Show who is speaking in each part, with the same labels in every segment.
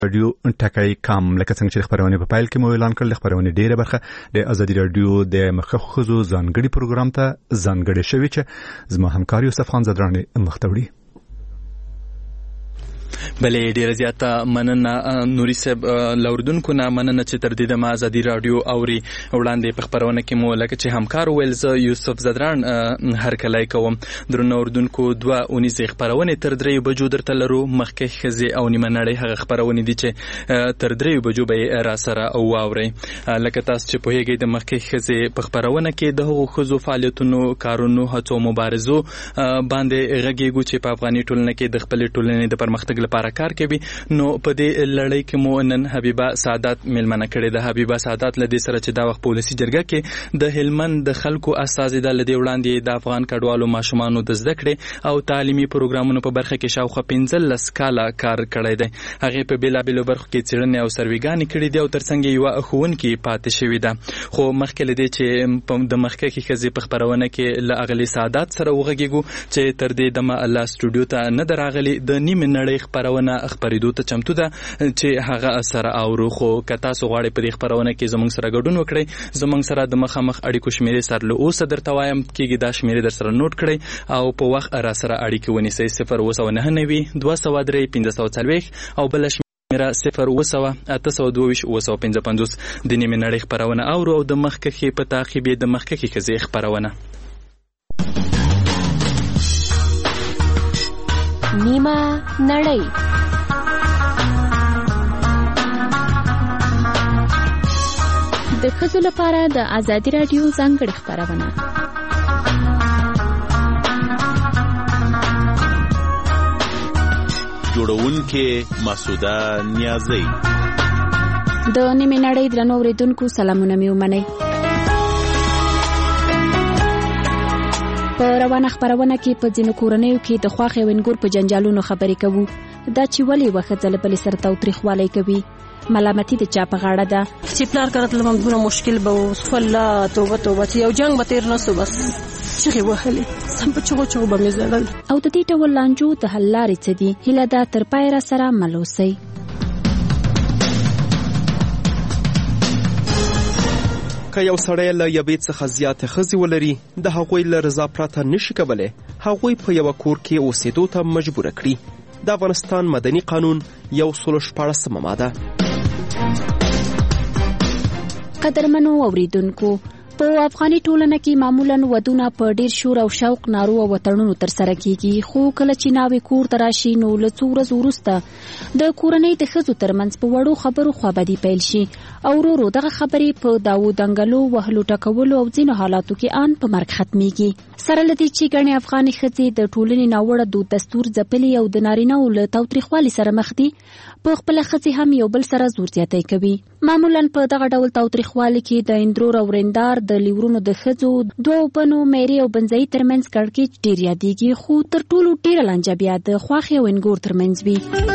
Speaker 1: رادیو ټاکي کام لکه څنګه چې خبرونه په فایل کې مو اعلان کړل خبرونه ډیره برخه د ازادي رادیو د مخخ خزو ځانګړي پروګرام ته ځانګړي شوی چې زما همکار یوسف خان زدرانی مختوړي
Speaker 2: بلې ډیره زیاته مننه نوري صاحب لوردونکو نه مننه چې تر دې د ازادي رادیو اوري وړاندې په خبرونه کې مو لکه چې همکار ویلز یوسف زدران هر کله کوم درنو اردوونکو 2 خبرونه تر 3 بجو درته لرو مخکې خزي او نیمه نړۍ هغه خبرونه دي چې تر 3 بجو به را سره او اوري لکه تاسو چې په هیګي د مخکې خزي په خبرونه کې د هغو خزو فعالیتونو کارونو هڅو مبارزو باندې غږیږو چې په افغاني ټولنه کې د خپل ټولنې د پرمختګ لپاره کار کوي نو په دې لړۍ کې مو نن حبیبه سعادت ملمنه کړې ده حبیبه سعادت لدی سره چې دا وخت پولیسي جرګه کې د هلمند د خلکو اساسي د لدی وړاندې د افغان کډوالو ماشومانو د زده کړې او تعلیمي پروګرامونو په برخه کې شاوخوا 15 کاله کار کړی دی هغه په بیلابیلو برخو کې څېړنې او سرویګانې کړې دي او ترڅنګ یو ښوونکی پاتې شوی ده خو مخکې لدی چې د مخکې کې خزي په خبرونه کې ل اغلی سعادت سره وغږیږو چې تر دې دمه الله سټوډیو ته نه دراغلی د نیمه نړۍ خبرونه خبرېدو ته چمتو ده چې هغه اثر اورو خو کتا سو غواړي په دې خبرونه کې زمونږ سره ګډون وکړي زمونږ سره د مخامخ اړیکو شمیرې سره له اوسه درته وایم کېږي دا شمیرې در سره نوٹ کړئ او په وخت را سره اړیکې ونیسئ 0 293 540 او بل میرا 0 822 855 د نیمه نړۍ خبرونه اورو او د مخکې په تعقیب د مخکې کې خبرونه
Speaker 3: نیمه نړۍ د ښځو لپاره د ازادي رادیو ځانګړې خبرونه
Speaker 4: جوړونکې مسعوده نیازی
Speaker 3: د نیمه نړۍ درنو اوریدونکو سلامونه مې ومنئ په روانه خبرونه کې په ځینو کورنیو کې د خواښې وینګور په جنجالونو خبرې کوو دا چې ولې وخت ځل بل سره تاوتریخوالی کوي ملامتي د چا په غاړه ده
Speaker 5: چې پلار کړتل مونږ مشکل به ولا توبه چې یو جنگ به تیر نسو بس چغې وهلې سم په چغو به مې زړل
Speaker 3: او د دې ډول لانجو د حل لارې څه دي هیله ده تر پایه را سره مل اوسئ
Speaker 6: که یو سړی له یوې څخه زیاتې ښځې ولري د هغوی له رضا پرته نشي کولی هغوی په یوه کور کې اوسېدو ته مجبوره کړي د افغانستان مدني قانون 114 ماده
Speaker 3: قدرمنو اوریدونکو په افغاني ټولنه کې معمولاً ودونه په ډیر شور او شوق نارو او وطنونو تر سره کیږي خو کله چې ناوې کور ته راشي نو له څو ورځو وروسته د کورنۍ د ښځو ترمنځ په وړو خبرو خوابدي پیل شي او ورو دغه خبرې په داو دنګلو وهلو ټکولو او ځینو حالاتو کې آن په مرګ ختمیږي سره لدی چې ګڼې افغاني ښځې د ټولنې ناوړه دود دستور ځپلي او د نارینه‌و له تاوتریخوالي سره مخ دي په خپله ښځې هم یو بل سره زور زیاتی کوي معمولاً په دغه ډول تاوتریخوالي کې د اندرور او ورندار د لیورونو د ښځو دوو بنو میرې او بنځایي ترمنځ کړکېچ ډېر یادېږي خو تر ټولو ډېره لانجه بیا د خواښې او انګور ترمنځ وي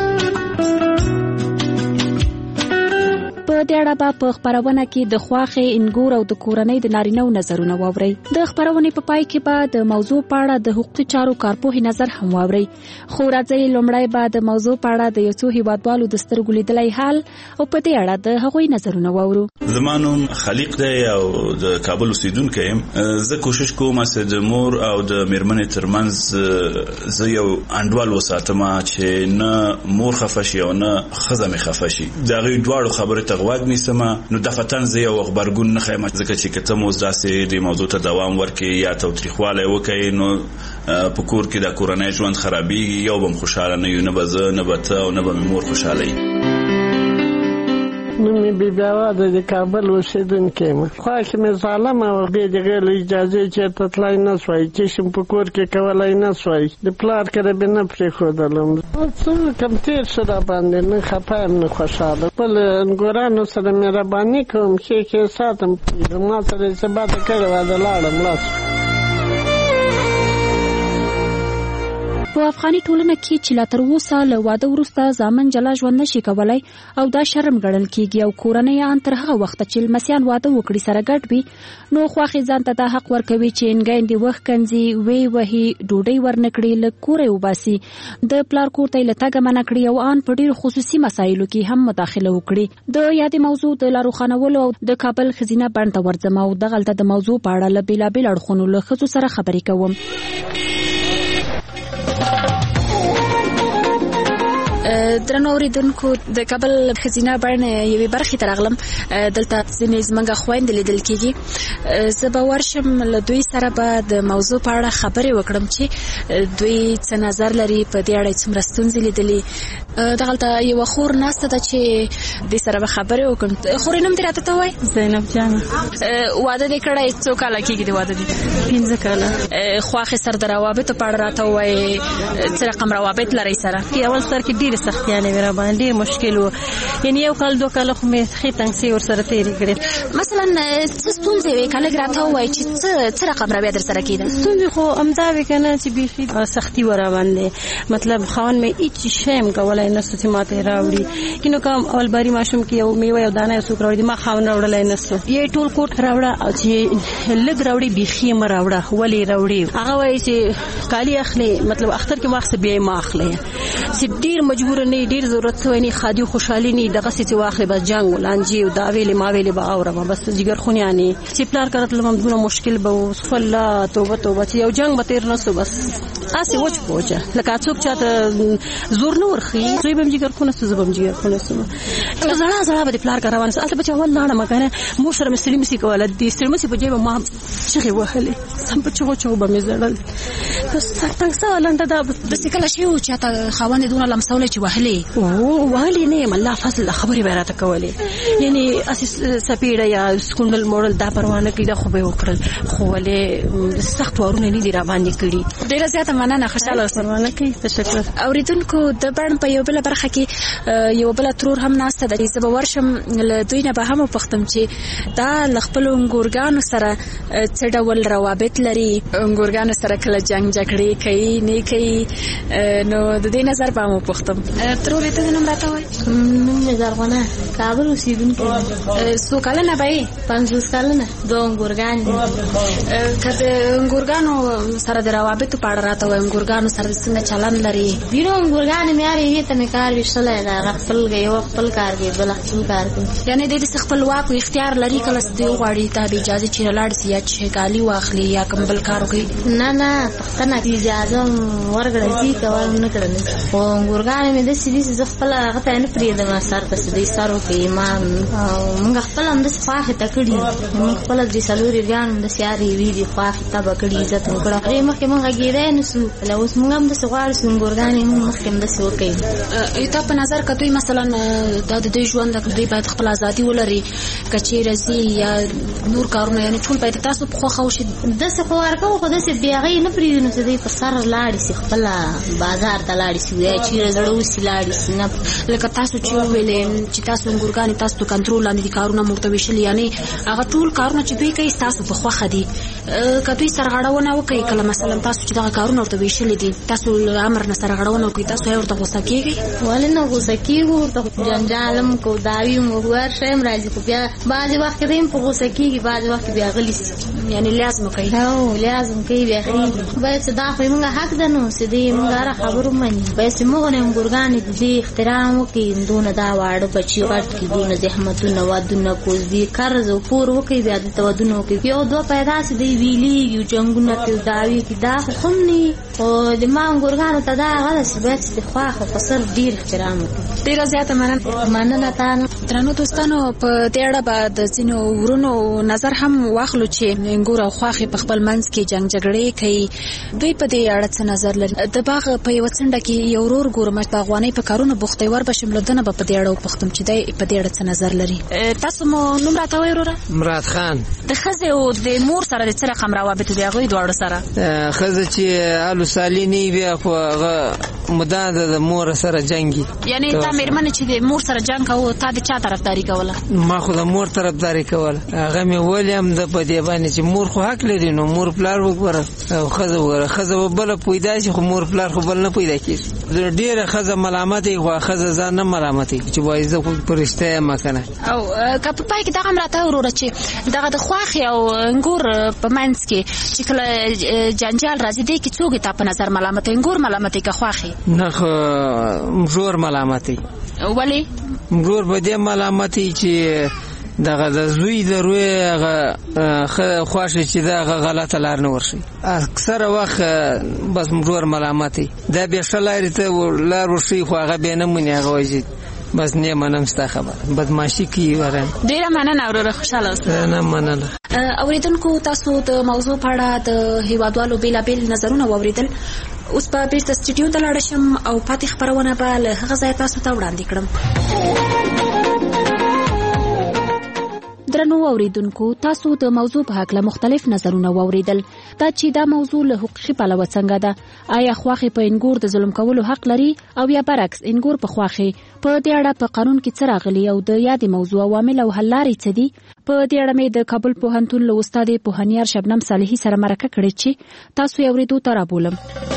Speaker 3: په دې اړه به په خبرونه کې د خواښې انګور او د کورنۍ د نارینه‌و نظرونه واورئ د خبرونې په پای کې به د موضوع په اړه د حقوقي چارو کارپوهې نظر هم واورئ خو راځئ لومړی به د موضوع په اړه د یو څو هیوادوالو د سترګو لیدلی حال او په دې اړه د هغوی نظرونه واورو
Speaker 4: زما نوم خلیق دی او د کابل اوسیدونکی یم زه کوشش کوم چې د مور او د میرمنې ترمنځ زه یو انډول وساتم چې نه مور خفه شي او نه ښځه مې خفه شي د هغوی دواړو خبرې ته غوږ نیسم نو دفتن زه یو خبرګون نه خیم ځکه چې که ته مو داسې د موضوع ته دوام ورکړي یا تاوتریخوالی وکړي نو په کور کې د کورنۍ ژوند خرابېږي یو به م خوشحاله نه یو نه به زه نه به ته او نه به مې مور خوشحاله وي
Speaker 7: نوم مې بیبي اواده د کابل اوسېدونکی یم خواښې مې ظالمه وه بې د غیر له اجازې چېرته تلای نه سوای چشم په کور کې کولی نه سوای د پلار کره مې نه پرېښودلم څه وکړم تېر شه راباندې نه خفه یم نه خوشحاله خپل انګورانو سره مهرباني کوم ښې ساتم ما سره یې څه باته کړې وه د لاړم لاس
Speaker 3: په افغاني ټولنه کې چې لا تر اوسه له واده وروسته زامن جلا ژوند نشي کولای او دا شرم ګڼل کیږي او کورنۍ ان تر هغه وخت چې لمسیان واده وکړي سره ګډ وي نو خواخې ځان ته دا حق ورکوي چې انګاندې وخت کنځي وهي ډوډۍ ورنکړي له کوره وباسي د پلار کور ته لتاګه منع کړي او ان په ډیر خصوصي مسایلو کې هم مداخله وکړي د یادې موضوع د لاروخانولو او د کابل خزینه بڼ ته ورځم او دغلته د موضوع په اړه له بیلابیل اړخونو له ښځو سره خبرې کوم. درنو اوریدونکو د کابل خزینه بڼ یوې برخې ته راغلم. دلته ځینې زموږ خویندې لیدل کېږي. زه به ورشم له دوی سره به د موضوع په اړه خبرې وکړم چې دوی څه نظر لري په دې اړه څومره ستونزې لیدلې. دغلته یوه خور ناسته ده چې دې سره به خبرې وکړم. خورې نوم دې راته ته وایي؟
Speaker 5: زینب جانه.
Speaker 3: واده دې کړی څو کاله کېږي د واده دې؟
Speaker 5: 15 کاله.
Speaker 3: خواښې سره د روابطو په اړه راته ووایي څه رقم روابط لرئ سره؟
Speaker 5: اول سر کې ډېرې سختیانې وې راباندې ډېر مشکل و. یعنې یو کال 2 کاله خو مې ښې تنګسې ورسره تېرې کړې.
Speaker 3: مثلا څه ستونزې وې که لږ راته ووایي چې څه رقم رویه در سره کېده؟
Speaker 5: ستونزې خو همدا وې که نه چې بیخي سختي وه راباندې. مطلب خاوند مې هېڅ شی هم کولی نه سو چې ما ته یې راوړي. کینو که اول باري ماشوم کې یو میوه یو دانه یو څوک راوړي ما خاوند راوړلی نه سو. یې ټول کوټ راوړه او چې لږ راوړي بیخي یې مه راوړه. ولې راوړي؟ هغه وایي چې کالي اخلي مطلب اختر کې واخلې بیا یې مه اخلئ. چې ډېر مجبور نه ډېر ضرورت سوی نه خادي خوشحالي نه دغسې چې واخلې بس جنګ ولانجې او دا ویلې ما ویلې به اورم بس جګر خونیانې چې پلار کړتلم هم دونه مشکل به و. الله توبه توبه چې یو جنګ به تېر نه سو بس هسې وچ پوچه لکه څوک چاته زور نه ورښي. زوی به هم جګر خونه سو زه به هم جګر خونه سم. زړه زړه به د پلار کره روان سو. هلته به چې اول لاړم که نه مور سره مې ستړي مسي کوله. د ستړي مسي په ځای به ما چغې وهلې سم په چغو چغو به مې زړل. بس تنګ سوه لنډه دا داسې کله شوي و چې هته خاوند یې دونه لمسولی چې وهلې وهلې نه یم الله فضل خبرې به یې راته کولې. یعنې هسې سپېړه یا سکونډل موړل دا پروا نه کوي دا خو به یې وکړل خو ولې سخت وارونه نه دي راباندې کړي.
Speaker 3: ډېره زیاته مننه خوشحاله اوسئ.
Speaker 5: پروا نه کوي. تشکر.
Speaker 3: اورېدونکو د بڼ په یو بله برخه کې یوه بله ترور هم ناسته ده. زه به ورشم له دوی نه به هم وپوښتم چې دا له خپلو انګورګانو سره څه ډول روابط لري. انګورګانو سره کله جنګ جګړې کوي نه کوي نو د دې نظر به هم وپوښتم. ترورې ته نوم راته وایي؟
Speaker 8: نوم مې زرغونه کابل اوسېدونکی.
Speaker 3: څو کلنه به یې؟
Speaker 8: 50 کلنه. 2 انګورګانې.
Speaker 3: که د انګورګانو سره د روابطو په اړه راته وایي انګورګانو سره څنګه چلند لري؟
Speaker 8: ډېرو انګورګانې مې هر یوې ته مې کار ویشتلی ده. هغه خپل یوه خپل کار کوي بله خپل کار کوي.
Speaker 3: یعنې دوی داسې خپلواک او اختیار لري کله چې دوی وغواړي ته به اجازه چېرې لاړ شي یا چې کالي واخلي یا کوم بل کار وکړي؟
Speaker 8: نه پښتنه اجازه ورکړه ځي کوه نه کړه نه. خو انګورګانې مې داسې دي چې زه خپله هغه ته نه پرېږدم سر ته چې دوی سر وکړي. ما مونږ خپله همداسې خواښې ته کړي. مونږ خپله 3-4 ګان همداسې هر یوې دي خواښې ته به کړي عزت مو کړه. هغې مخکې مونږ غږېدی نه سو. اوس مونږ همداسې غواړو چې انګورګانې مونږ مخکې همداسې وکړي.
Speaker 3: تا په نظر که دوی مثلا دا د دوی ژوند دوی باید خپل ازادي ولري که چېرې ځي یا نور کارونه یعنې ټول باید تاسو په خوښه وشي؟
Speaker 8: داسې خو ورکوو خو داسې بې هغې نه پرېږدو نو چې دوی په سر لاړې شي خپله بازار ته لاړې شي یا چېرې زړه وسي لاړې شي. نه
Speaker 3: لکه تاسو چې وویلې چې تاسو انګورګانې تاسو ته کنټرول لاندې دي کارونه مو ورته ویشلي یعنې هغه ټول کارونه چې دوی کوي ستاسو په خوښه دي. که دوی سرغړونه وکړي کله مثلا تاسو چې دغه کارونه ورته ویشلي دي تاسو له امر نه سرغړونه وکړي تاسو یې ورته غوسه کېږئ؟
Speaker 8: ولې نه غوسه کېږو ورته جنجال هم کوو دعوې هم وکړو هر شی هم راځي خو بیا بعضې وخت کې دوی هم په غوسه کېږي بعضې وخت کې بیا غلي شي
Speaker 3: یعنې لیاز مو کوي؟
Speaker 8: لیاز هم کوي بیا خېږي. باید چې دا خو یې مونږ حق ده نو چې دوی مونږ هره خبره ومني. باید چې موږ نه انګورګانې د دې احترام وکړي. دونه دا واړه بچي غټ کړي دونه زحمتونه ودونه کوزدي قرض او پور وکړي بیا دلته ودونه وکړي. یو دوه پیدا چې دوی ویلېږي جنګونه کوي دعوې کوي دا خو هم نه خو د ما انګورګانو ته دا هغه ده چې باید چې د خواښ او فصل ډېر احترام وکړي.
Speaker 3: ډېره زیاته
Speaker 8: مننه تا نه.
Speaker 3: درنو دوستانو په دې اړه به د ځینو ورونو نظر هم واخلو چې انګور او خواښې په خپل منځ کې جنګ جګړې کوي. دوی په دې اړه څه نظر لري؟ د باغ په یوه څنډه کې یو ورور ګورم باغوانۍ په کارونو بوخت دی. ور به شم له ده نه به په دې اړه وپوښتم چې دی په دې اړه څه نظر لري. تاسو مو نوم راته وایئ وروره؟
Speaker 9: مراد خان.
Speaker 3: د ښځې او د مور سره د څه رقم روابط دي هغوی دواړو سره؟
Speaker 9: ښځه چې الو سالي نه وي بیا خو هغه مدام د مور سره جنګي.
Speaker 3: یعنې تا مېرمن چې د مور سره جنگ کوو تا د چا طرفداري کوله؟
Speaker 9: ما خو د مور طرفداري کوله. هغه مې ولیم د په دې باندې چې مور خو حق لري نو مور پلار وګوره او ښځه وګوره. ښځه بله پیدا شي خو مور پلار خو بل نه پیدا کېږي. ډېره ښځه ملامت وي خو ښځه ځان نه ملامت وي چې وایي زه خو په رښتیا یم که نه.
Speaker 3: او که په پای کې دغه هم راته وروره چې دغه د خواښې او انګور په منځ کې چې کله جنجال راځي دی کې څوک تا په نظر ملامت وي؟ انګور ملامت وي که خواښې؟
Speaker 9: نه خو مږور ملامت وي.
Speaker 3: ولې؟
Speaker 9: مږور په دې ملامت وي چې دغه د زوی د روی خواښې چې دغه غلطه لار نه ورشي. اکثره وخت بس مږور ملامت وي. دا بیا ښه لارې ته لار ورښي خو هغه بیا نه مني. هغه وایي بس نه منم ستا خبره بدمعشي کوي. ورم
Speaker 3: ډیره مننه وروره خوشاله اوسه.
Speaker 9: نه مننه.
Speaker 3: اوریدونکو تاسو د موضوع په اړه د هیوادوالو بیلابیل نظرونه واوریدل. اوس په بیرته سټوډیو ته لاړ شم او پاتې خبرونه به له هغه ځایه تاسو ته وړاندې کړم. درنو اوریدونکو تاسو د موضوع په هکله مختلف نظرونه واوریدل. دا چې دا موضوع له حقوقي پلوه څنګه ده؟ آیا خواښې په انګور د ظلم کولو حق لري او یا برعکس انګور په خواښې؟ په دې اړه په قانون کې څه راغلي او د یادې موضوع عوامل او حل لارې څه دي؟ په دې اړه مې د کابل پوهنتون له استاد پوهنیار شبنم صالحي سره مرکه کړې چې تاسو یې اورېدو ته رابولم.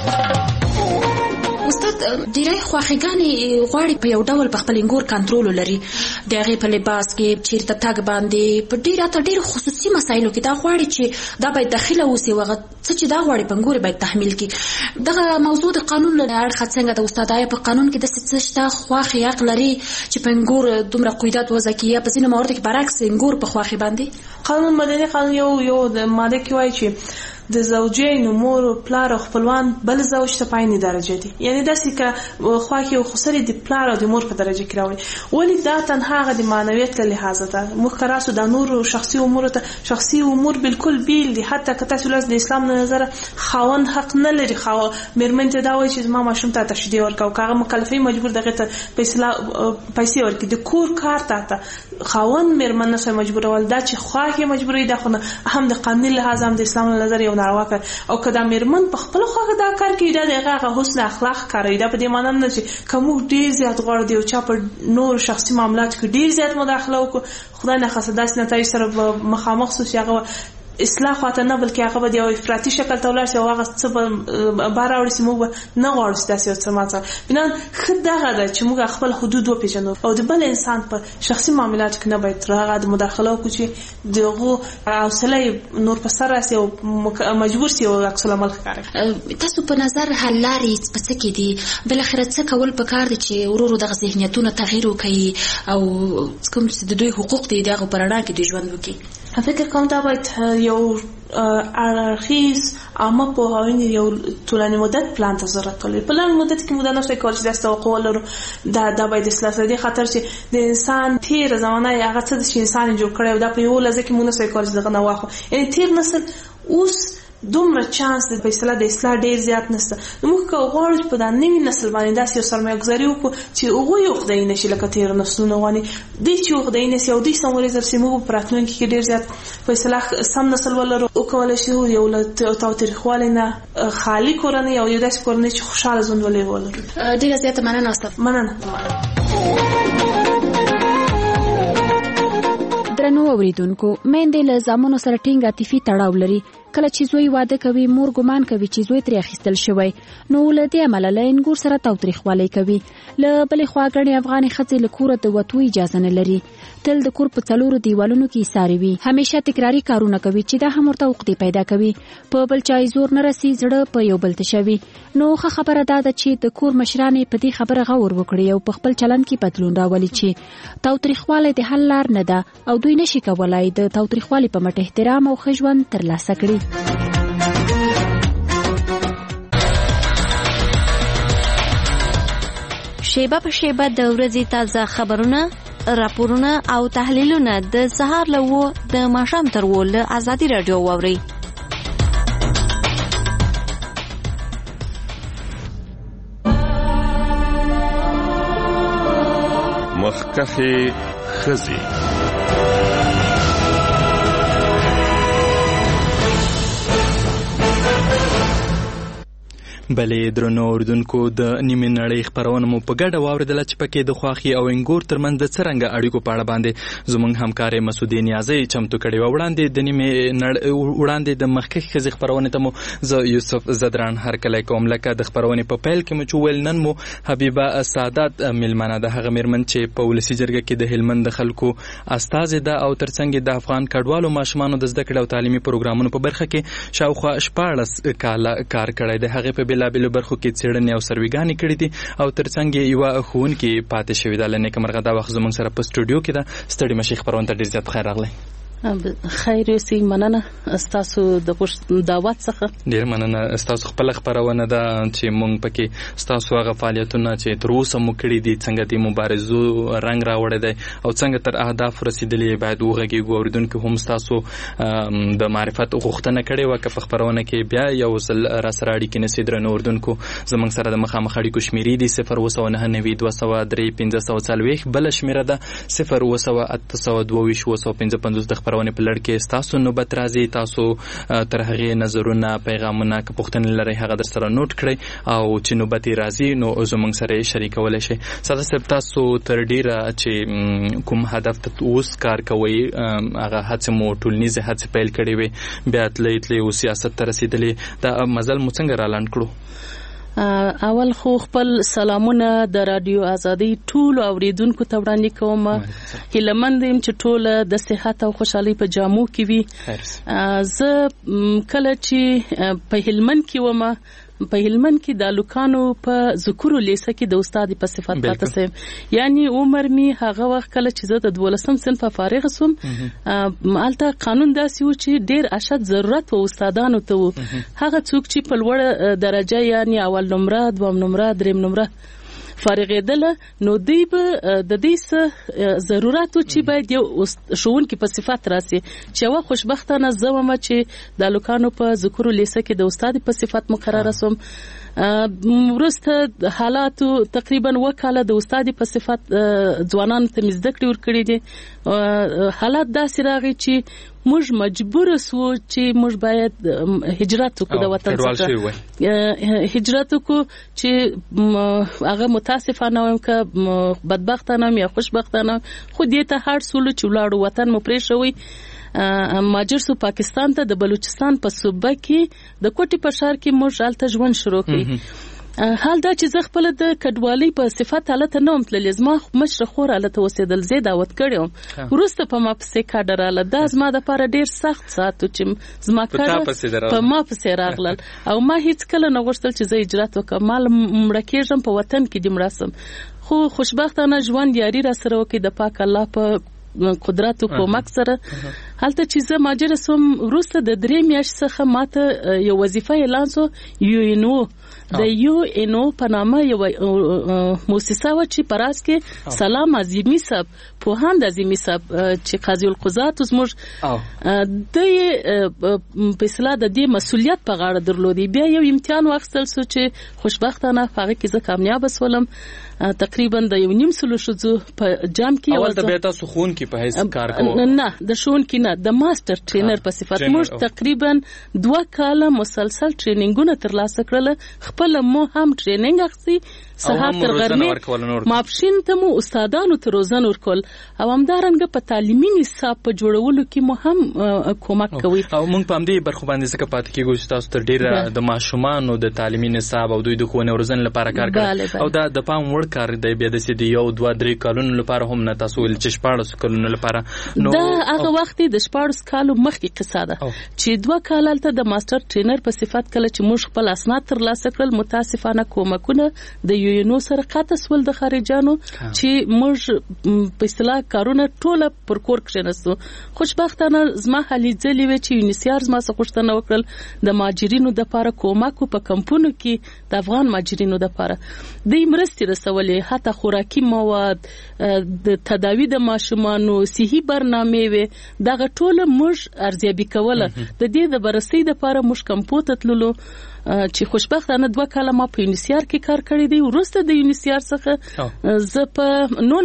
Speaker 3: استاد ډیری خواښېګانې غواړي په یو ډول په خپل انګور کنټرول لري. د هغې په لباس کې چیرته تګ باندې په ډېرو خصوصي مسایلو کې دا غواړي چې دا باید داخله اوسي او هغه څه چې دا غواړي په انګور باید تحمیل کړي. دغه موضوع د قانون له اړخه څنګه ده استاد؟ آیا په قانون کې داسې څه شته خواښې حق لري چې په انګور دومره قیودات وضع کړي یا په ځینو مواردو کې برعکس انګور په خواښې باندې؟
Speaker 10: قانون مدني قانون یو د ماده کې وایي چې د زوجین مور او پلار او خپلوان بل زوج ته پایینی درجه دي. یعنی داسې که خواښې او خسرې د پلار او د مور په درجه کې راوړي. ولې دا تنها هغه د معنویت له لحاظه ده. موږ که راسو د نورو شخصي امورو ته شخصي امور بالکل بیل دي. حتی که تاسو لاس د اسلام نه نظر خاوند حق نه لري مېرمن ته دا وایي چې زما ماشوم ته تشدید ورکړه او که هغه مکلفې مجبور دغه ته پیسې ورکړي د کور کار ته خاوند مېرمن نه سوی مجبورول. دا چې خواښې مجبوري ده خو هم د قانوني لحاظ هم د اسلام له نظر یو ناروا کار. او که دا مېرمن په خپل خواښه دا کار کوي دا د هغه حسن اخلاق کاروي. دا په دې معنی نه چې که موږ ډېر زیات غواړو د یو چا په نور شخصي معاملاتو کې ډېر زیات مداخله وکړو خدای نخواسته داسې نتایج سره مخامخ شو چې هغه اصلاح خواته نه بلکې هغه به د یو افراطي شکل ته ولاړ شي او هغه څه به بار راوړي چې موږ به نه غواړو چې داسې یو څه ماته. بنان ښه دغه ده چې موږ خپل حدود وپېژنو او د بل انسان په شخصي معاملاتو کې نه باید تر هغه د مداخله وکړو چې د هغو حوصله نور په سر راسي او مجبور سي او عکس العمل ښکاره.
Speaker 3: تاسو په نظر حل لارې په څه کې دي؟ بالاخره څه کول پکار دي چې ورو دغه ذهنیتونه تغییر وکړي او کوم چې د دوی حقوق دي دغه په رڼا کې د ژوند وکړي؟
Speaker 10: فکر کوم دا باید یو اړخیز عامه پوهاوی یو طولاني مدت پلان ته ضرورت لري. په لنډ مدت کې موږ نه شو کولای چې داسې توقع ولرو. دا باید اصلاح شي خاطر چې د انسان تیر زمانه هغه څه چې انسان جوړ کړی او دا په یو لږه کې موږ نه شو کولای چې دغه نه واخلو. یعنی تیر نسل اوس دومره چانس د فیصله د اصلاح ډیر زیات نشته. موږ که غواړو چې په دا نوي نسل باندې داسې یو سرمایه‌ګذاري وکړو چې هغوی عقده‌ای نشي لکه تېرو نسلونه غواړي دوی چې عقده‌ای نشي او دوی سم ورزرسي موږ په راتلونکي کې ډیر زیات فیصله سم نسل ولرو وکولی شو یو له تاوتریخوالي نه خالي کورنۍ او یو داسې کورنۍ چې خوشحاله ژوند ولرو.
Speaker 3: ډېره زیاته مننه استاد.
Speaker 10: مننه.
Speaker 3: درنو اوریدونکو میندې له زامنو سره ټینګ عاطفي تړاو لري. کله چې زوی واده کوي مور ګمان کوي چې زوی ترې اخیستل شوی نو له دې عمله له انګور سره تاوتریخوالی کوي. له بلې خوا ګڼې افغانې ښځې له کوره د وتو اجازه نه لري. تل د کور په څلورو دیوالونو کې ایسارې وي. همیشه تکراري کارونه کوي چې دا هم ورته عقدې پیدا کوي. په بل چا زور نه رسي زړه په یو بل تشوي. نو ښه خبره دا ده چې د کور مشرانې په دې خبره غور وکړي او په خپل چلند کې بدلون راولي چې تاوتریخوالی د حل لار نه ده او دوی نشي کولای د تاوتریخوالي په مټ احترام او ښه ژوند ترلاسه کړي.
Speaker 11: شیبه په شیبه د ورځې تازه خبرونه، راپورونه او تحلیلونه د سهار له 9 د ماښام تر 10 له ازادي رادیو واورئ.
Speaker 12: مخکخي خزي
Speaker 2: بلې درنو اوریدونکو د نیمې نړۍ خپرونه مو په ګډه واوریدله چې پکې د خواخي او انګور ترمنځ د څرنګه اړیکو په اړه باندې زموږ همکار مسعودي نیازی چمتو کړی و. وړاندې د مخکښ ښځې خپرونې ته مو زه یوسف زدران هرکلی کوم. لکه د خپرونې په پیل کې مو چې ویل نن مو حبیبه سعادت میلمانه ده، هغه میرمن چې په ولسي جرګه کې د هلمند د خلکو استازې ده او ترڅنګ د افغان کډوالو ماشومانو د زده کړې او تعلیمي پروګرامونو په برخه کې شاوخوا 14 کاله کار کړی دی. هغه په بېلابېلو برخو کې څېړنې او سرویګانې کړې دي او ترڅنګ یوه ښوونکې پاتې شوې ده. له نیکمرغه دا وخت زموږ سره په سټوډیو کې ده. ستړي مشي خپرونه ته ډېر زیات خیر راغلی.
Speaker 13: خیر یوسي، مننه ستاسو د دعوت څخه.
Speaker 2: ډېر مننه. ستاسو خپل خپرونه ده چې مونږ پکې ستاسو هغه فعالیتونه چې تر اوسه مو کړي دي څنګه د مبارزو رنګ راوړی دی او څنګه تر اهداف رسیدلي باید وغږیږو. اوریدونکو هم ستاسو د معرفت غوښتنه کړې وه که په خپرونه کې بیا یو ځل راسره اړیکې نیسئ. درنو اوریدونکو زموږ سره د مخامخ اړیکو شمیرې دي 0299203 بله شمیره ده 02822 خپرونه په لړ کې تاسو نوبت راځي. تاسو تر هغه نظرونه پیغامونه که پوښتنې لرئ هغه در سره نوٹ کړئ او چې نوبت راځي نو زموږ سره شریکولی شئ. ساده صاحب، تاسو تر ډیره چې کوم هدف ته اوس کار کوئ هغه هڅې مو ټولنیزې هڅې پیل کړې وې، بیا تللی او سیاست ته رسېدلې، دا مزل مو څنګه رالاند کړو؟
Speaker 13: اول خو خپل سلامونه د رادیو ازادي ټولو اوریدونکو ته وړاندې کوم. هیلمند يم چې ټول د صحت او خوشحالي په جامو کې وي. زه کله چې په هلمند کې وم، په هلمند کې د لوکانو په ذکر لیسه کې د استاد په صفت پاتې سم، یعنی عمر می هغه وخت کله چې زه د 12م صنف فارغ سوم مالته قانون داسې و چې ډیر اشد ضرورت و استادانو ته و. هغه څوک چې په لوړ درجه یعنی اول نمره، دوم نمره، دریم نمره فارغېدل نو دوی به د دې ضرورت چې باید یو ښوونکي په صفت راسي. چې یوه خوشبختانه زه وم چې د لوکانو په ذکر لیسه کې د استاد په صفت مقرره سوم. وروسته حالاتو تقریبا وکاله د استاد په صفت ځوانانو ته زده کړې ورکړې دي. حالات داسې راغی چې موږ مجبور سو چې موږ باید هجرت وکړو د وطن څخه. هجرت وکړو چې هغه متاسفانه وایم که بدبختانه یا خوشبختانه خو دې ته هر سولو چې ولاړو وطن مو پرې شوی. ماجر سو پاکستان ته د بلوچستان په صوبه کې د کوټي په ښار کې موږ هلته ژوند شروع کړی. حال دا چې زه خپل د کډوالۍ په صفت حالت نه وم تللی، زما مشر خور حالت اوسېدل، زه دعوت کړی وم. وروسته په ما پسې کاډر راغله. دا زما دپاره ډېر سخت ساعت و چې زما کاډر په ما پسې راغلل او ما هیڅ کله نه غوښتل چې زه هجرت وکړم. ما مړه کېږم په وطن کې دې مړه سم، خو خوشبختانه ژوند یاري را سره وکړي د پاک الله په قدرت او کومک سره. هلته چې زه ماجر سوم وروسته د 3 میاشتې څخه ماته یو وظیفه اعلان سو. UNO د UNO په نامه یو مؤسسه و چې پراس کې سلام عظیمی صاحب پوهاند عظیمی صاحب چې قاضي القضات زموږ د په اصطلاح د دې مسولیت په غاړه درلودي. بیا یو امتحان واخیستل سو چې خوشبختانه هغه کې زه کامیاب شولم. تقریبا د 1.5 سلو شذو په جام کې
Speaker 2: اول ته به تاسو خون کې په هیڅ کار کوو؟
Speaker 13: نه، د شون کې نه، د ماستر ټرینر په صفت موږ تقریبا 2 کاله مسلسل ټریننګونه ترلاسه کړل. خپل مو هم ټریننګ اخیستی، سهار تر غرمې ماپښین ته مو استادانو ته روزنه ورکول او همدارنګه په تعلیمي نصاب په جوړولو کې مو هم کومک کوي.
Speaker 2: او موږ په همدې برخو باندې ځکه پاتې کېږو چې تاسو تر ډیره د ماشومانو د تعلیمي نصاب او دوی د ښوونې او روزنې لپاره کار کوي او دا د پام وړ کار دی. بیا داسې د 1-2-3 کالونو لپاره هم نه، تاسو ویل چې 14 کالونو لپاره. نو
Speaker 13: دا هغه وخت د 14 کالو مخکې قصه ده چې 2 کاله ته د ماستر ټرینر په صفت کله چې موږ خپل اسناد ترلاسه کړل متاسفانه کومکونه د UNO سره قطع سول د خارجانو چې موږ په اصطلاح کارونه ټوله پر کور کښېناستو. خوشبختانه زما هلې ځلې وې چې UNHCR زما څخه غوښتنه وکړل د ماجرینو دپاره کومک په کمپونو کې د افغان ماجرینو دپاره دوی مرستې رسولې، حتی خوراکي مواد، د تداوی د ماشومانو صحي برنامې وې. دغه ټول موږ ارزیابي کوله. د دې د بررسۍ لپاره موږ کمپو ته تللو چې خوشبختانه 2 کاله ما په یونیسیار کې کار کړی دی. وروسته د یونیسیار څخه زه په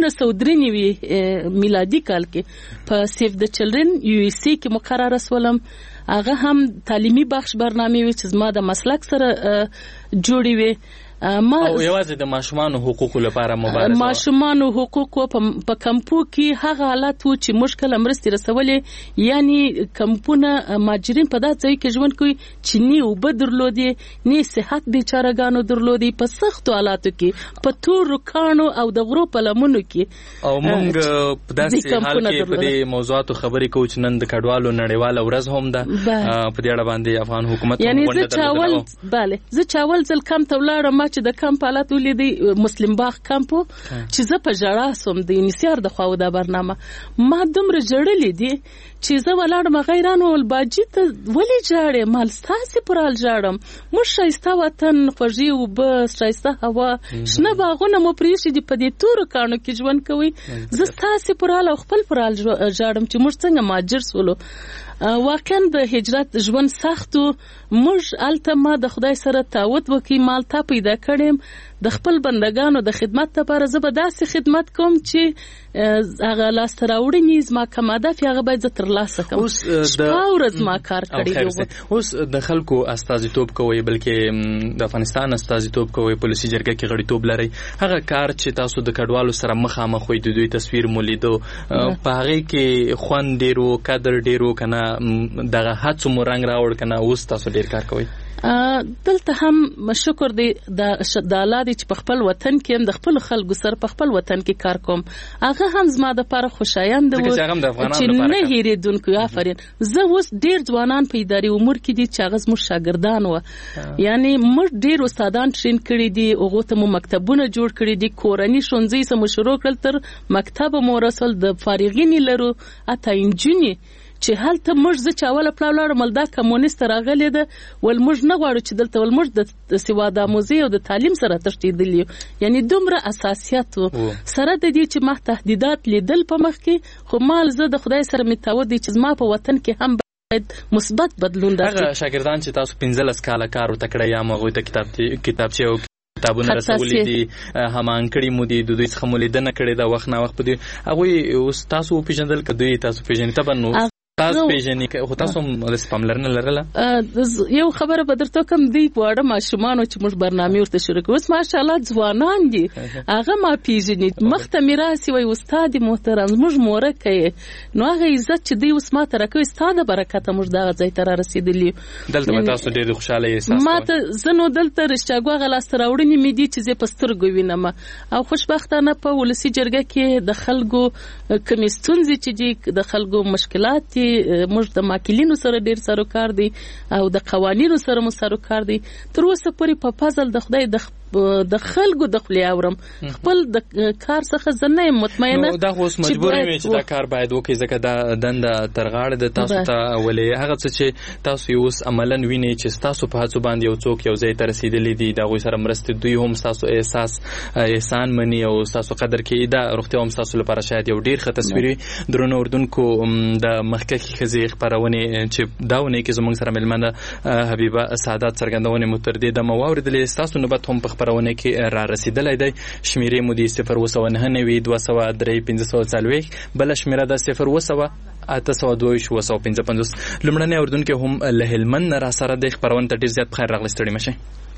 Speaker 13: 1993 میلادي کال کې په سیف د چلډرن یو اس سی کې مقرره شولم. هغه هم تعلیمي بخش برنامه وی چې زما د مسلک سره جوړې وي.
Speaker 2: او یوازې د ماشومانو حقوقو لپاره مبارزه.
Speaker 13: ماشومانو حقوقو په کمپو کې هغه حالت وو چې مشکل مرستې رسولې، یعنی کمپونه ماجرین په داسې ځای کې ژوند کوي چې نه اوبه درلودې نه صحت د چارهګانو درلودې، په سختو حالاتو کې په تورو کاڼو او د غرو په لمنو کې.
Speaker 2: او موږ په داسې حال کې په دې موضوعاتو خبرې کوو چې نن د کډوالو نړیواله ورځ هم ده. په دې اړه باندې افغان حکومت
Speaker 13: یعنی زه چاول ځل کم ته ولاړم چې د کمپ حالت ولیدې مسلم باغ کمپو چې زه په ژړا سوم. د یونیسیار د خوا دا برنامه ما دومره ژړلې دي چې زه ولاړم غیرانو ول باجی ته ولې ژاړې؟ مال ستاسې پر حال ژاړم. موږ ښایسته وطن، خوږې اوبه، ښایسته هوا، شنه باغونه مو پرېښي دي، په دې تورو کاڼو کې ژوند کوئ. زه ستاسې پر حال او خپل پر حال ژاړم چې موږ څنګه مهاجر سولو. واقعا د هجرت ژوند سختو. موږ الته ما د خدای سره تعهد وکړ، مال تا پیدا کړم د خپل بندگانو د خدمت لپاره. زه به داسې خدمت کوم چې هغه لاسته راوړنې زما کوم هدف هغه باید زه ترلاسه کړم. شپه ورځ ما کار کړی.
Speaker 2: اوس د خلکو استازیتوب کوئ، بلکې د افغانستان استازیتوب کوئ، پولیسي جرګه کې غړیتوب لرئ. هغه کار چې تاسو د کډوالو سره مخامخ وئ، د دوی تصویر مو لیدو، په هغې کې خوند ډېر و، قدر ډېر و، که نه دغه هڅو مو رنګ راوړ، که نه اوس تاسو ډېر کار کوئ؟
Speaker 13: دلته هم شکر دی د الله دی چې په خپل وطن کې هم د خپل خلکو سره په خپل وطن کې کار کوم. هغه هم زما د لپاره خوشایند و چې نه هېرېدونکو. آفرین. زه اوس ډېر ځوانان په اداري امور کې دي چې هغه زموږ شاګردان وه، یعنی موږ ډېر استادان ټرین کړي دي، هغو ته مو مکتبونه جوړ کړي دي، کورني ښوونځي څه مو شروع کړل، تر مکتبه مو رسول، د فارغینې لرو، حتی انجونې چې هلته موږ زه چې اوله پلا ولاړم ول دا کمونیست راغلی ده ول موږ نه غواړو چې دلته ول موږ د سواد آموزي او د تعلیم سره تښتېدلي یو. یعنی دومره اساسیات سره د دې چې ما تهدیدات لیدل په مخ کې، خو مال زه د خدای سره مې تعهد دی چې زما په وطن کې هم باید مثبت بدلون راشي.
Speaker 2: هغه شاګردان چې تاسو 15 کاله کار ورته کړی، یا هغوی ته کتابچې او کتابونه رسولي دي، همان کړي مو دي، د دوی څخه مو لیدنه کړې ده وخت نه وخت په دوی هغوی اوس تاسو وپېژندل که دوی تاسو پېژني؟ طبعا نو تاسو پېژنې، خو تاسو هم داسې پاملرنه لرله؟
Speaker 13: یو خبره به درته کوم، دوی واړه ماشومانو چې موږ برنامې ورته شروع کړو، اوس ماشاءالله ځوانان دي، هغه ما پېژني، مخ ته مې راسي وایي استاد محترم زموږ مورکه یې، نو هغه عزت چې دوی اوس ما ته راکوي ستا د برکته موږ دغه ځای ته رارسېدلي یو.
Speaker 2: دلته به تاسو ډېر خوشحاله احساس کوئ؟
Speaker 13: ما ته زه نو دلته رښتیاګو هغه لاسته راوړنې مې دي چې زه په سترګو وینم، او خوشبختانه په ولسي جرګه کې د خلکو کومې ستونزې چې دي، د خلکو مشکلات دي، موږ د ماکلینو سره ډیر سروکار دي او د قوانینو سره مو سروکار دي. تر اوسه پورې په فضل د خدای د خلکو د خپل اورم خپل د کار څخه زنه مطمئنه.
Speaker 2: دا اوس مجبور یم چې دا کار باید وکړي، ځکه دا دنده تر غاړه د تاسو ته ولې هغه څه چې تاسو اوس عملاً وینئ چې تاسو په هڅو باندې یو څوک یو ځای ته رسیدلی دي، د هغوی سره مرستې دوی هم تاسو احسان مني او تاسو قدر کوي. دا روغتیا هم تاسو لپاره شاید یو ډیر ښه تصویر وي. درنو اردوونکو، د مخکښې ښځې خپرونې چې دا اونۍ کې زموږ سره مېلمنه حبیبه سعادت څرګندونې مو تر دې دمه واورېدلې. ستاسو نوبت هم په خپرونه کې را رسیدلی دی. شمیرې مو دي 0999 203 540، بله شمیره ده 0 822 لومړنی اردوونکی هم له هلمند نه را سره دی. خپرونې ته ډېر زیات بخیر راغلی، ستړي مه شئ.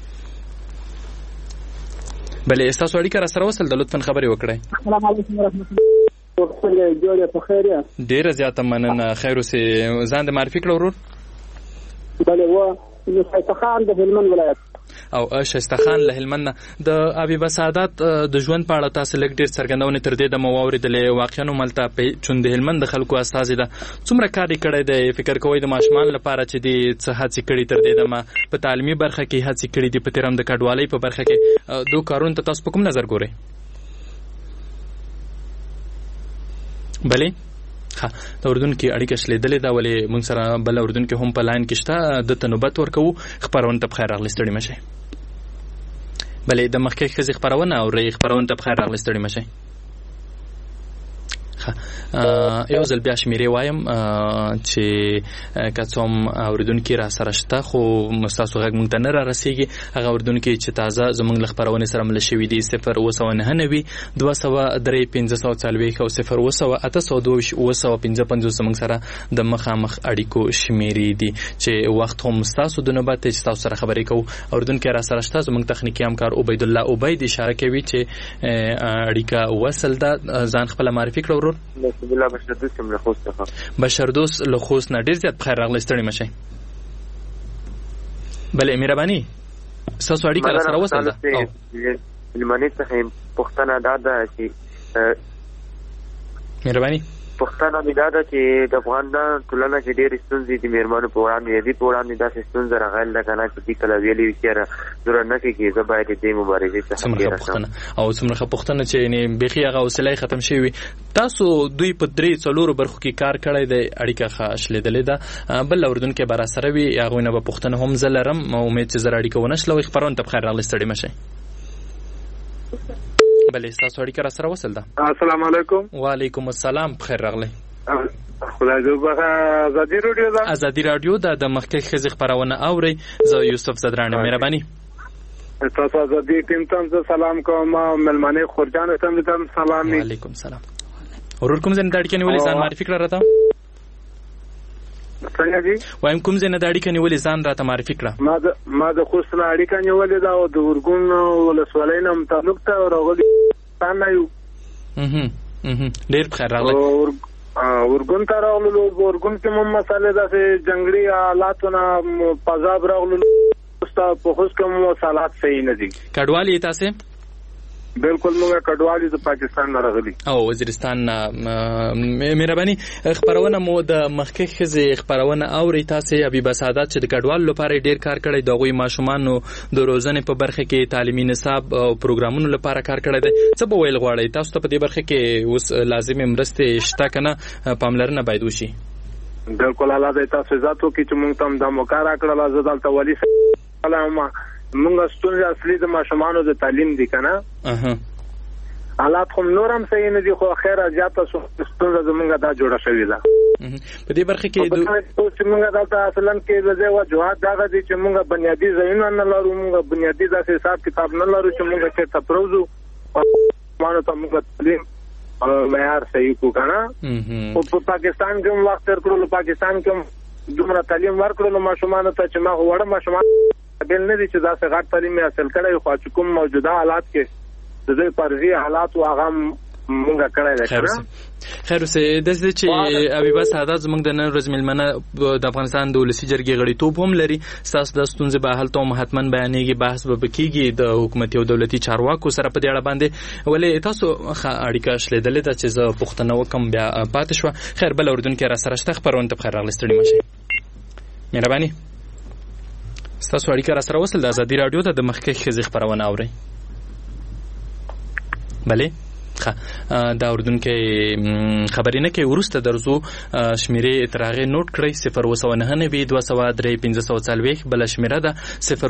Speaker 2: بلې ستاسو اړیکه را سره وصل ده، لطفا خبرې وکړئ.
Speaker 14: السلام علیکم ورحمت الله. جوړه په خیر یا؟
Speaker 2: ډېره زیاته مننه. خیر اوسې. ځان د معرفي کړه ورور.
Speaker 14: بلې و شایسته خان د هلمند ولایت.
Speaker 2: او شایسته خان له هلمند نه. د حبیبه سعادت د ژوند په اړه تاسو لږ ډېر څرګندونې تر دې دمه واورېدلې. واقعا هملته چون د هلمند د خلکو استازي ده، څومره کار یې کړی دی؟ فکر کوئ د ماشومانو لپاره چې دې څه هڅې کړي تر دې دمه، په تعلیمي برخه کې هڅې کړي دي، په تېر هم د کډوالۍ په برخه کې، دو کارونو ته تاسو په کوم نظر ګورئ؟ بلې د اردن کې اړیکه شلیدلې ده، ولې موږ سره بل اردن کې هم په لاین کې شته، دته نوبت ورکوو. خپرونه ته بخیر راغلی، ستړي مه شئ. بلې د مخکښې ښځې خپرونه اورئ، خپرونه ته بخیر راغلی، ستړي مه شئ. یو ځل بیا شمیرې وایم چې کڅوم اوریدونکو را سره شته خو مستاسو غږ مونږ ته نه را رسیږي. هغه اوریدونکو چې تازه زمونږ له خبرونه سره مل شوي دي 029 203 540 او 0 822 زمونږ سره د مخامخ اړیکو شمیرې دي چې وخت هم مستاسو د نوبت چې تاسو سره خبرې کوو. اوریدونکو را سره شته زمونږ تخنیکی همکار عبید الله عبید اشاره کوي چې اړیکه وصل ده. ځان خپل معرفي کړو ورور.
Speaker 15: بسم الله بشردوس کوم له خوست څخه.
Speaker 2: بشردوس له خوست نه ډیر زیات بخیر راغلی ستړي مشه. بلې مهرباني تاسو اړیکه را سره وصل ده.
Speaker 15: لمنې څخه پښتنه ده چې
Speaker 2: مهرباني
Speaker 15: پښتنه می دا چې د افغان ټولنه چې ډېر ستونزې دي میرمنو په وړاندې دي په وړاندې داسې ستونزې راغلي ده کنه چې کله ویلې وکړه ضرورت نه کې زه باید دې مبارزې څخه
Speaker 2: پښتنه او څومره پښتنه چې نه بيخي هغه وسلې ختم شوی. تاسو دوی په 3-4 برخو کې کار کړی دی اړیکه خاص لیدلې ده. بل اوردونکو بر سره وی هغه نه په پښتنه هم زلرم امید چې زړه اړیکه ونشله وي خبرونه ته بخیر راغلی ستړي مشه. بلې تاسو اړیکه را سره وصل ده.
Speaker 16: السلام علیکم.
Speaker 2: وعلیکم السلام بخیر راغلی.
Speaker 16: خدای دې وبخښه. ازادي رادیو ده.
Speaker 2: ازادي رادیو ده د مخکې خزي خبرونه اوري. زه یوسف زدران مهرباني.
Speaker 16: تاسو ازادي ټیم ته سلام کوم. ملمنه خورجان ته سلام.
Speaker 2: وعلیکم سلام. ورور کوم ځای نه اړیکه نیولې ځان معرفي کړه راته.
Speaker 16: څنګه دي؟
Speaker 2: وایم کوم ځای نه اړیکه نیولې ځان راته معرفي کړه.
Speaker 16: ما د خوست نه اړیکه نیولې ده او د ورګون ولسوالۍ نه تعلق ته راغلی څنګه یو.
Speaker 2: ډیر بخیر راغلی.
Speaker 16: ورګون ته راغلو. ورګون کې مو مسالې ده چې جنگلي حالاتونه پزاب راغلو. په خوست کې مو حالات صحیح نه دي.
Speaker 2: کډوالي تاسو
Speaker 16: بالکل موږ کډوالي د پاکستان نه راغلي
Speaker 2: او وزیرستان. مهرباني خبرونه مو د مخکې خزي خبرونه اوري. تاسو حبیب سعادت چې د کډوال لپاره ډیر کار کړی د غوي ماشومان د روزنې په برخه کې تعلیمي نصاب او پروګرامونو لپاره کار کړی دی. څه به ویل غواړئ تاسو ته په دې برخه کې اوس لازمي مرسته شته کنه پاملرنه باید وشي؟
Speaker 16: بالکل الله دې تاسو عزت وکړي چې موږ ته د موکارا کړل زدل ته ولی سلام. موږ ستونزه اصلي د ماشومانو د تعلیم دي کنه. حالات خو نورم صحیح نه دي خو خیره زیاته ستونزه زمونږ دا جوړه شوې ده.
Speaker 2: په دې برخه کې
Speaker 16: موږ دلته اصلا کې د وجوهات دا دي چې موږ بنیادی ځایونه نه لرو. موږ بنیادی داسې حساب کتاب نه لرو چې موږ چې تپروزو مانو ته موږ تعلیم معیار صحیح کو کنه. او په پاکستان کې وخت تر کړو پاکستان کې دومره تعلیم ورکړو ماشومان ته چې ما وړه ماشومان بل نه دي چې دا څنګه غټ تعلیم حاصل کړي خو چې کوم موجوده حالات کې د دې پرځي حالات او هغه مونږ کړی دی.
Speaker 2: خیر اوسه د دې چې حبیب سعادت زموږ د نن ورځ ملمنه د افغانستان د ولسی جرګې غړیتوب هم لري. تاسو د ستونزې به حل ته مهتمن بیانېږي بحث به کیږي د حکومتي او دولتي چارواکو سره په دې اړه باندې ولې تاسو اړیکه شلیدلې ده چې زه پښتنه وکم بیا پاتې شو. خیر بل اردن کې را سره شته خبرونه ته بخیر راغلی ستړي مشه. مهرباني تاسو اړیکه را سره وصل د ازادي رادیو ته د مخکې خزي خبرونه اوري. بله دا اردن کې خبرینه کې ورسته درزو شمیرې اتراغه نوٹ کړئ 029 بل شمیره ده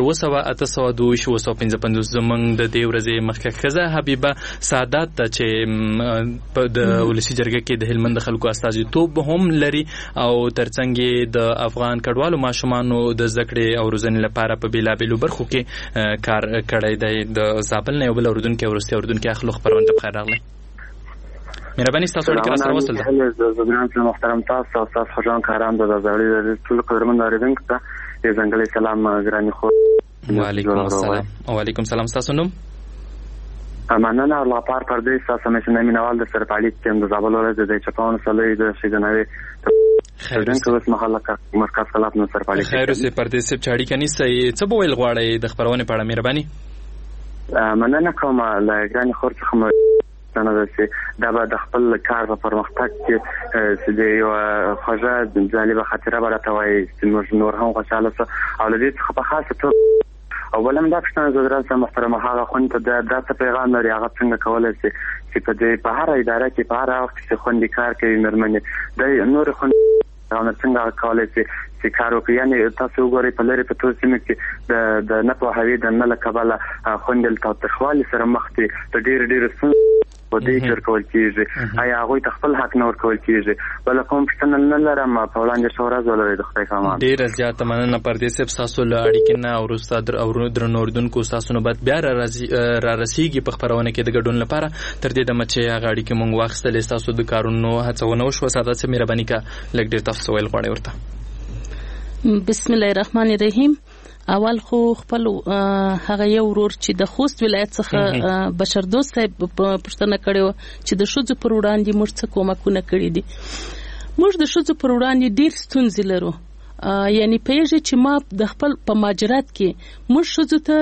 Speaker 2: 02825 زمنګ د دې ورځې مخکې خزه حبیبه سعادت چې د ولسی جرګه کې د هلمند خلکو استازیتوب هم لري او ترڅنګ د افغان کډوالو ماشومانو د ذکرې او روزنې لپاره په بیلابېلو برخو کې کار کړی دی. د زابل نه بل اردن کې ورسته اردن کې اخلو خبرونه بخیر راغلی. مهرباني تاسو اړیکه سره وصل ده.
Speaker 17: زه محترم تاسو خجان کاران د زړی ټول قدرمن اوریدونکو ته یو ځانګړی سلام ګراني خو.
Speaker 2: وعلیکم السلام. وعلیکم السلام. تاسو نوم؟
Speaker 17: مننه الله پار پردیس تاسو مې مینوال د سرپالي ټیم د زابل ولایت د چپاون سلې د شیدنوي خیرن کوس محله مرکز خلاف نو سرپالي.
Speaker 2: خیر اوسه پردیس چاړي کني څه به ویل غواړئ د خبرونه په اړه مهرباني؟
Speaker 17: مننه کوم لګراني خور څخه نه ده چې دا به د خپل کار په پرمختګ کې چې د یو خوږه جالبه خاطره به راته وایي چې نور هم خوشحاله شو او له دې څخه په خاصه توګه اولم دا پښتنه زدران محترمه هغه خوند ته دا څه پیغام لري هغه څنګه کولای شي چې په دې په هر اداره کې په هر وخت کې خوندي کار کوي مرمنه د نور خوند او څنګه کولای شي چې کار وکړي. یعنی تاسو وګورئ په لری په توګه چې د نه په هوی د نه لکباله خوندل تاسو خوالي سره مخ ته ډیر په دې چور کول کیږي آیا هغه ته خپل حق نور کول کیږي بل کوم پښتنه نه لرم په وړاندې شورا زولري د خپل فهمان
Speaker 2: ډیر زیات مننه پردې سب تاسو له اړیکې نه او استاد او درنوردونکو تاسو نو بعد بیا را رسیږي په خبرونه کې د ګډون لپاره تر دې د مچې هغه اړیکې مونږ واخستل تاسو د کارونو هڅونه وشو ساده چې مهرباني کا لګ ډیر تاسو ویل غواړي ورته
Speaker 13: بسم الله الرحمن الرحیم اول خو خپل هغه یو ورور چې د خوست ولایت څخه بشردوست صاحب پښتنه کړو چې د شوزو پر وړاندې موږ څه کومکونه کړی دي موږ د شوزو پر وړاندې ډیر ستونزې لرو یعنی پیژه چې ما د خپل په ماجرات کې موږ شوزو ته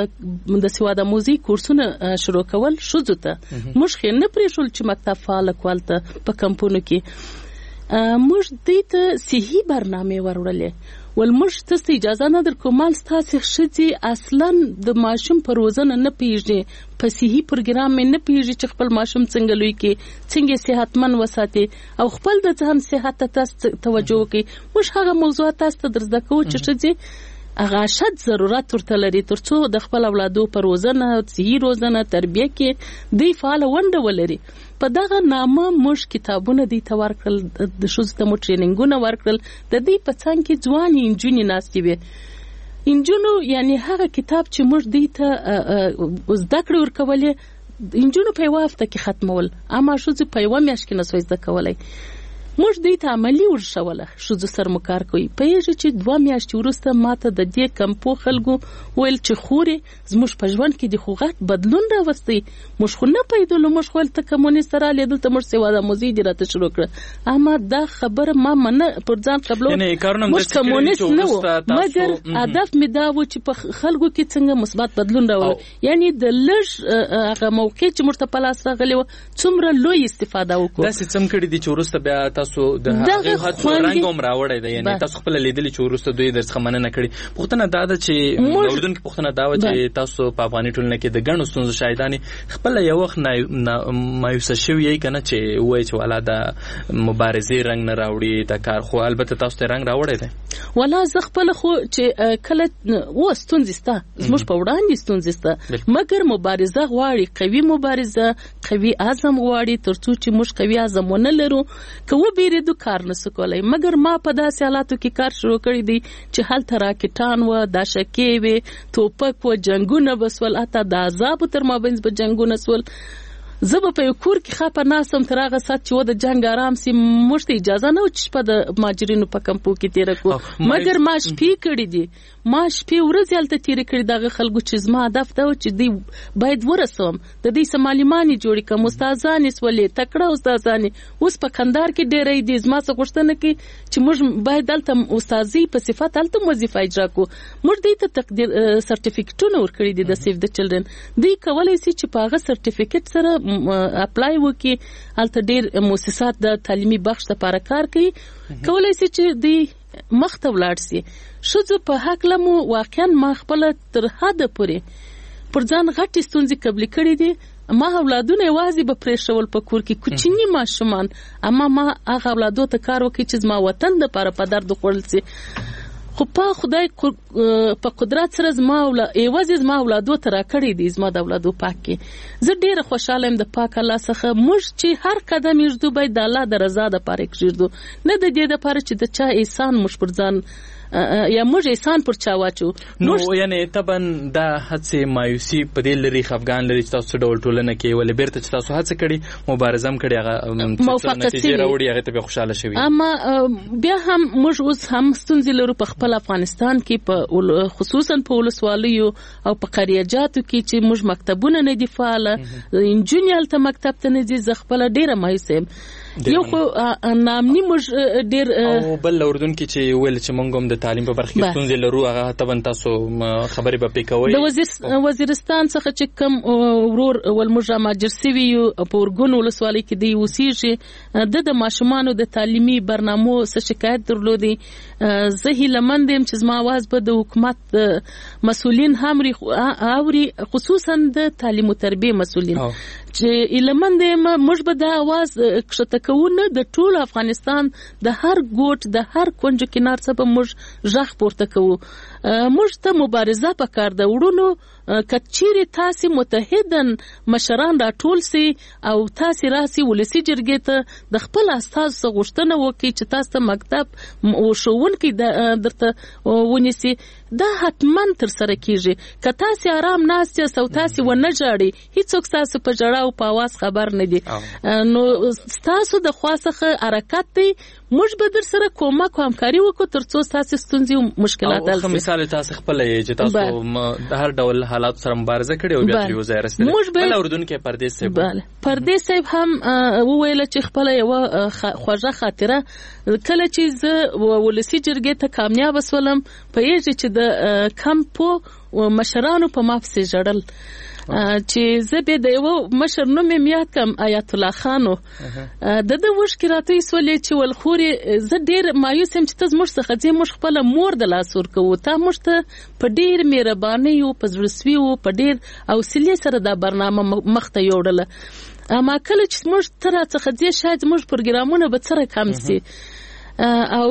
Speaker 13: د سواده موزیک کورسونه شروع کول شوزو ته موږ خې نه پریښول چې مکتب فعال کولته په کمپونو کې موږ دې ته صحیح برنامه ورولې ولمش ته اجازه نه در کومال ستاسو خشتي اصلا د ماشوم پر روزنه نه پیږي په صحیح پروګرام نه پیږي چې خپل ماشوم څنګه لوي کې څنګه صحتمن وساتي او خپل د ځان صحت ته توجه کوي مش هغه موضوعات تاسو درزده کوو چې شتي هغه شت ضرورت ورته لري ترڅو د خپل اولادو پر روزنه صحیح روزنه تربیه کې دی فعال ونده ولري په دغه نامه موږ کتابونه دي تور کړل د شوز ته مو ټریننګونه ورکړل د دې په څنګ کې ځوان انجونی ناستې وي انجونو یعنی هغه کتاب چې موږ دي ته زده کړو ورکولې انجونو په وافته کې ختمول اما شوز په یو میاشت کې نسوي زده کولای موږ دې ته عملی ورشوله شوز سر مکار کوي په یوه چې 2 میاشتې ورسته ماته د دې کمپو خلکو ویل چې خوري زموږ په ژوند کې د خوغات بدلون راوستي موږ خو نه پیدلو موږ خپل ته کمونیست را لیدل ته موږ سیوا د موزي دی راته شروع کړ اما دا خبره ما منه پر ځان قبلو موږ کمونیست نه و مګر هدف می دا و چې په خلکو کې څنګه مثبت بدلون راوړو یعنی د لږ هغه موقع چې موږ ته په لاس راغلی و څومره لوی استفاده وکړو
Speaker 2: دا څه کړي دي چې ورسته بیا تاسو د هغه هڅو رنګ هم راوړی دی یعنی تاسو خپل لیدلی چې ورسته دوی درڅخه مننه کړي پښتنه دا ده چې اردن کې پښتنه دا و چې تاسو په افغاني ټولنه کې د ګڼو ستونزو شاهدانې خپل یو وخت مایوس شوی یې کنه چې وای چې والا د مبارزې رنګ نه راوړي د کار خو البته تاسو ته رنګ راوړی دی
Speaker 13: ولا زه خپل خو چې کله و ستونزې ستا زموږ په وړاندې ستونزې ستا مګر مبارزه غواړي قوي مبارزه قوي عزم غواړي ترڅو چې موږ قوي عزم ونه لرو کوو بیرېدو کار نسو کولای مګر ما په داسې حالاتو کې کار شروع کړی دی چې هلته راکټان و دا شکې وي توپک و جنگونه بسول اته د عذاب تر مابینځ به جنگونه سول زه په یو کور کې خپه ناسم تر هغه سات چې و د جنگ آرام سي موږ ته اجازه نه و چې په د ماجرینو په کمپو کې تیر کو مګر ما شپې کړې دي ما شپې ورځې هلته تیر کړې دغه خلکو چې زما هدف دا و چې دی باید ورسوم د دې سمالیمانې جوړې کوم استادانې سولې تکړه استادانې اوس په کندهار کې ډېرې دي زما څه غوښتنه کې چې موږ باید دلته استادي په صفت هلته وظیفه اجرا کو موږ دې ته تقدیر سرټیفیکټونه ورکړي دي د سیف د چلډرن دی کولای شي چې په هغه سرټیفیکټ سره اپلای وکي هلته ډېر مؤسسات د تعلیمي بخش لپاره کار کوي کولای شي چې دی مخته ولاړ شي شوزه په حق لمو واقعا ما خپل تر حد پورې پر ځان غټي ستونزې قبل کړې دي ما اولادونه یوازې به پرېښول په کور کې کوچني ماشومان اما ما هغه اولادو ته کار وکړي چې زما وطن د لپاره په درد خوړل شي خو په خدای په قدرت سره یوازې زما اولادو ته راکړي دي زما د اولادو پاک کې زه ډېره خوشاله یم د پاک الله څخه موږ چې هر قدم یږدو باید د الله د رضا دپاره کېږدو نه د دې دپاره چې د چا احسان موږ پر ځان یا موږ احسان پر چا واچو
Speaker 2: نو یعنی طبعا دا هڅه مایوسی په دې لري خفګان لري چې تاسو ډول ټولنه کې ولې بیرته چې تاسو هڅه کړي مبارزه هم کړي هغه نتیجه راوړي هغه ته خوشاله شوي
Speaker 13: اما بیا هم موږ اوس هم ستونزې لرو په خپل افغانستان کې په خصوصا په ولسوالیو او په قریاجاتو کې چې موږ مکتبونه نه دي فعال انجینر ته مکتب ته نه دي خپل ډیره مایوسه یو خو نامني موږ ډیر
Speaker 2: او بل اردن کې چې ویل چې موږ هم د تعلیم په برخه کې ستونزې لرو هغه تبن تاسو خبرې به پکوي
Speaker 13: د وزیرستان څخه چې کوم ورور ولمجه ماجرسوي په ورګون ولسوالۍ کې دی اوسېږي د ماشومانو د تعلیمي برنامو څخه شکایت درلودي زه هیلمند یم چې زما आवाज به د حکومت مسؤلین هم اوري خصوصا د تعلیم او تربیه مسؤلین چې هیلمند یم موږ به د आवाज کښته کوونه د ټول افغانستان د هر ګوټ د هر کونج کینار څخه موږ ژغ پورته کوو موږ ته مبارزه پکار ده وړونو کچيري تاسو متحدن مشران راټول سي او تاسو راسي ولسی جرګې ته د خپل استاد څخه غوښتنه وکړي چې تاسو ته مکتب او ښوونکي درته ونیسي دا حتما تر سره کیږي که تاسو آرام ناست یاست او تاسو ونه ژاړئ هیڅوک تاسو په ژړا او په आवाज خبر نه دي نو تاسو د خاصه حرکت دی موږ به در سره کومک او همکاري وکړو ترڅو تاسو ستونزې او مشکلات حل کړئ.
Speaker 2: مثال تاسو خپل چې تاسو د هر ډول حالات سره مبارزه کړې او بیا یو ځای رسیدل. بل اردن کې پردیس صاحب
Speaker 13: پردیس صاحب هم وویل چې خپل یو خوږه خاطره کله چې زه ولسی جرګې ته کامیاب وسولم په یوه چې د کمپو مشرانو په مافسي جړل چې زه به د یو مشر نوم یې یاد کم آیت الله خانو د وښکې راته سولې چې ولخوري زه ډیر مایوس یم چې تاسو موږ څخه ځې موږ خپل مور د لاس ورکوو تا موږ ته په ډیر مهرباني او په زړسوي او په ډیر حوصله سره دا برنامه مخته یوړله اما کله چې موږ تر څخه ځې شاید موږ پروګرامونه به سره کم سي او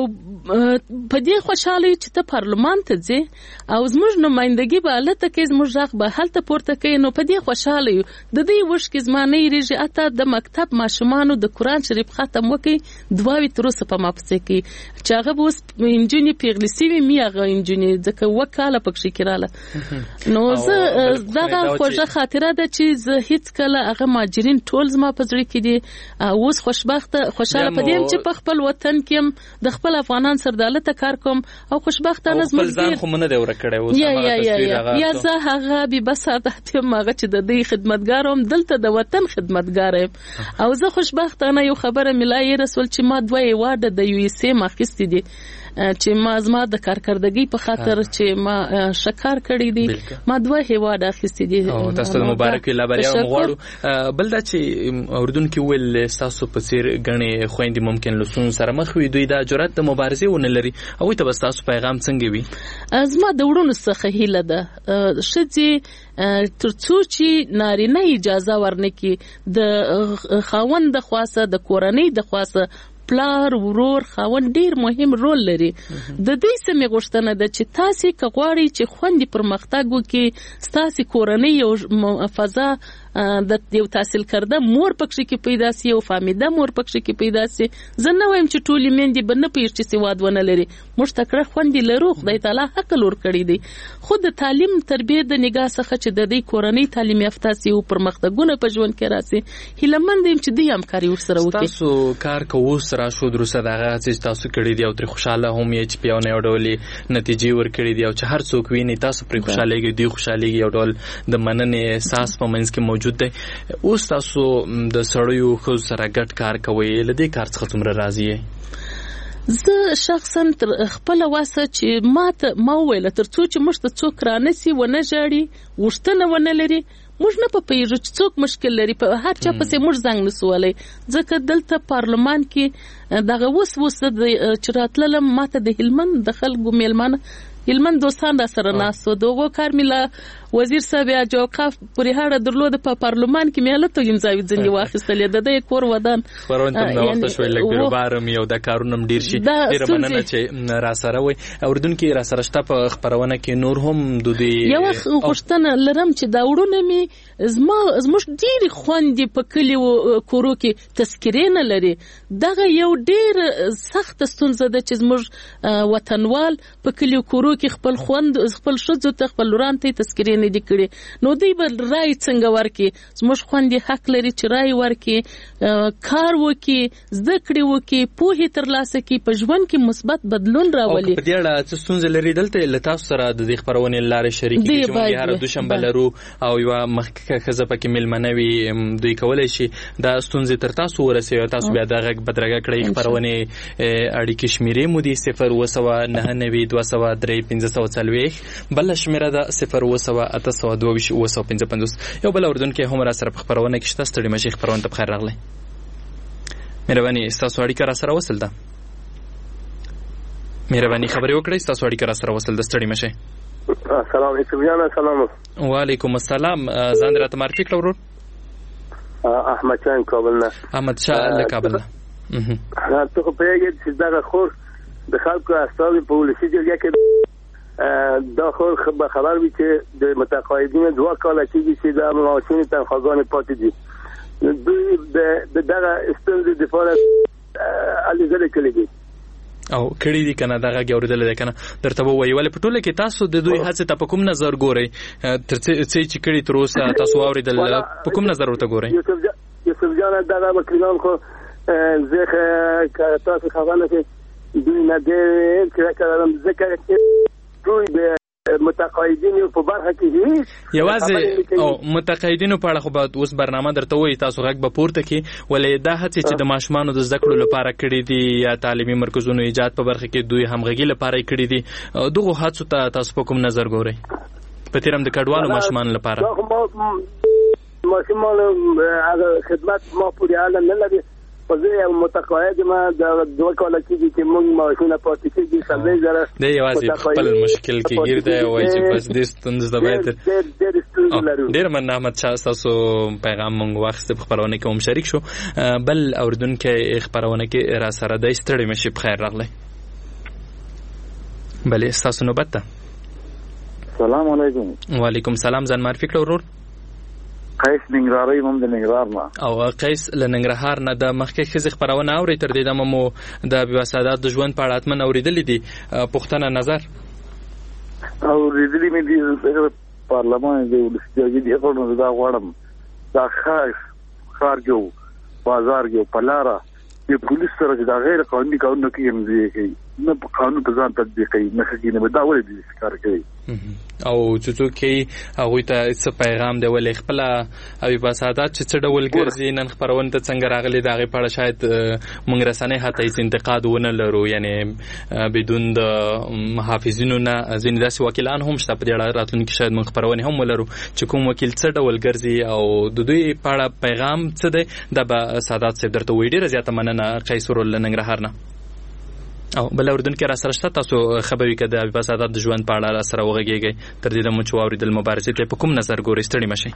Speaker 13: په دې خوشاله چې ته پارلمان ته ځې او زموږ نمائندګي به الته کې زموږ ځخ به هلته پورته کوي نو په دې خوشاله یو د دې وښکې زمانه یې اته د مکتب ماشومانو د قران شریف ختم وکي دواوی تر اوسه په ماپسې کې چې هغه اوس انجینی پیغلیسی وی میغه انجینی ځکه وکاله پکې کړاله نو زه دغه خوږه خاطره ده چې زه هیڅ کله هغه ماجرین ټول زما په زړه کې دي اوس خوشبخته خوشاله پدې چې په خپل وطن کې د خپل افغانان سره دالته کار کوم او خوشبختانه
Speaker 2: زموږ ځان خو مونږ د ورکړې اوس
Speaker 13: یا زه هغه به بس ساده ماغه چې د دې خدمتګاروم دلته د وطن خدمتګار او زه خوشبختانه یو خبره ملای رسول چې ما دوه واده د یو سی ماخستې دي چې ما زما د کارکردګۍ په خاطر چې ما شکار کړی دي ما دوه هیواد اخیستې دي
Speaker 2: او تاسو ته مبارک وي لبریا مغواړو بل دا چې اردن کې ول تاسو په څیر غني خويندې ممکن لسون سره مخ وي دوی دا جرأت د مبارزې ونه لري او ته بس تاسو پیغام څنګه وي
Speaker 13: زما د وړونو څخه هیله ده شتي ترڅو چې نارینه اجازه ورنکي د خاوند د خاصه د کورنۍ د خاصه پلار ورور خاوند ډیر مهم رول لري د دې سمې غوښتنه ده چې تاسو کغواړي چې خوندې پرمختګ وکړي تاسو کورنۍ او فضا د یو تحصیل کرده مور پکې کې پیدا سي او فامیده مور پکې کې پیدا سي زه نه وایم چې ټولې میندې به نه پیښ چې سواد ونه لري موږ تکړه خوندې لرو خدای تعالی حق لور کړی دی خود تعلیم تربیه د نگاه څخه چې د دې کورنۍ تعلیم یافته سي او پرمختګونه په ژوند کې راسي هیلمند يم چې دې همکاري ورسره وکړي
Speaker 2: تاسو کار کوو سره شو دروسه دغه چې تاسو کړی دی او تر خوشاله هم یې چې پیونه وړولې نتیجې ور کړی دی او چې هر څوک ویني تاسو پر خوشالهږي دی خوشالهږي او ډول د مننې احساس په منځ کې موجود دی اوس تاسو د سړیو خو سره ګډ کار کوي لدې کار څخه څومره راضی یې
Speaker 13: زه شخصا تر خپل واسه چې ما ویل ترڅو چې موږ ته څوک رانسی ونه ژاړي وښتنه ونه لري موږ نه په پیژو چې څوک مشکل لري په هر چا پسې موږ زنګ نسولای ځکه دلته پارلمان کې دغه وس د چراتلم ماته د هلمند د خلکو میلمن دوستان را سره ناسو دوغو کارمیلا وزیر صاحب جوقاف پوری هاړه درلود په پارلمان کې میاله ته انځاوي ځنی واخیستلې د دې کور ودان
Speaker 2: پرون تم د وخت شوې لګ بیروبارم یو د کارونم ډیر شي ډیر مننه چې را سره وي اردن کې را سره شته په خبرونه کې نور هم د دې
Speaker 13: یو غوښتنه لرم چې دا وړونه می زموږ ډیر خوندې په کلیو کورو کې تذکرې نه لري دغه یو ډیر سخت ستونزه ده چې زموږ وطنوال په کلیو کورو کې خپل خوند خپل شذ ته خپل وران ته تذکرې نه دي کړي نو دوی به رای څنګه ورکي زموږ خوندې حق لري چې رای ورکي کار وکي زده کړې وکي پوهه ترلاسه کړي په ژوند کې مثبت بدلون راولي
Speaker 2: په دې اړه څه ستونزې لري دلته لتاس سره د دې خبرونې لارې شریک دي چې موږ هر دوشنبه لرو او یو مخکې خزه پکې ملمنوي دوی کولای شي دا ستونزې تر تاسو ورسوي تاسو بیا دغه بدرګه کړئ خبرونې اړیکې شمیرې مو دي 0 بل شمیره ده 0 یو بل اردن کې هم را سره خبرونه کې شته ستړي مشي خبرونه ته بخیر راغلی مهرباني تاسو اړیکه را سره وصل ده مهرباني خبرې وکړئ تاسو اړیکه را سره وصل ده ستړي مشي
Speaker 16: السلام علیکم جان السلام
Speaker 2: وعلیکم السلام ځان راته معرفي کړو ورور
Speaker 16: احمد شاه کابل نه
Speaker 2: احمد شاه له کابل نه
Speaker 16: ته په یوه چې دا خور د خلکو استاد په ولسی جرګه کې
Speaker 14: دا خبر وي چې د متقاعدینو 2 کال کېږي چې د معاشونو تنخواهګان پاتې دي. دوی د دغه ستونزې د لپاره الیزل کړي دي
Speaker 2: او کړي دي کنه دغه ګوردل دي کنه درته وایي ولې په ټوله کې تاسو د دوی هڅه ته په کوم نظر ګورئ تر څه چې کړي تر اوسه تاسو اوریدل په کوم نظر ورته ګورئ؟
Speaker 14: یوسف جان دغه وکیلان خو زه تاسو خبرنه چې دوی نه دې کړم ځکه چې دوی د متقاعدینو په برخه کې
Speaker 2: یوازې او متقاعدینو په اړه خو به اوس برنامه درته وایي تاسو غږ به پورته کې ولې دا هڅې چې د ماشومانو د زده کړو لپاره کړي دي یا تعلیمي مرکزونو ایجاد په برخه کې دوی همغږي لپاره کړي دي دغه هڅو ته تاسو په کوم نظر ګورئ په تیرم د کډوالو ماشومان لپاره؟
Speaker 14: ماشومان هغه خدمت ما پورې اړه نه لري زه یو متقاعد ما د 2 کال کېږي چې موږ معاشونه پاتې کېږي 30,000
Speaker 2: د یوازې خپل مشکل کې ګیر دی وایي چې بس د ستونزې د باید ډېر مننه احمد شاه تاسو پیغام موږ واخیست په خبرونه کې هم شریک شو بل اوریدونکو خبرونه کې را سره د ستړي مشي په خیر راغلی بلې تاسو نوبت ته.
Speaker 18: السلام علیکم.
Speaker 2: وعلیکم السلام. ځان معرفي کړه ورور.
Speaker 18: قیس ننګرهاری هم د ننګرهار نه
Speaker 2: او قیس له ننګرهار نه د مخکې ښځې خبرونه اوري تر دې دمه مو د بېوسادات د ژوند په اړه حتما اورېدلي دي پوښتنه نظر
Speaker 18: اورېدلي مې دي پارلمان د ولسمشر دی غوړم دا غواړم دا ښار کې بازار کې په لاره د پولیس سره چې دا غیر قانوني کارونه کوي نه په قانون په ځان تطبیق کوي نه خګینه به دا ولې دې کار کوي
Speaker 2: او چې هغه ته څه پیغام دی ولې خپل او بسادات چې څه ډول ګرځي نن خبرونه ته څنګه راغلي دا غي په اړه شاید موږ رسنۍ هته هیڅ انتقاد ونه لرو یعنی بدون د محافظینو نه ځینې داسې وکیلان هم شته په دې اړه راتلونکي شاید موږ خبرونه هم ولرو چې کوم وکیل څه ډول ګرځي او د دوی په اړه پیغام څه دی د بسادات صاحب درته وی ډیره زیاته مننه قیصر لننګرهار نه او بل اوردونکو را سره شته تاسو خبرې کده د بسادات د ژوند په اړه را سره وغږیږي تر دې د مو اوریدل مبارزې ته په کوم نظر ګورئ ستړي مشي؟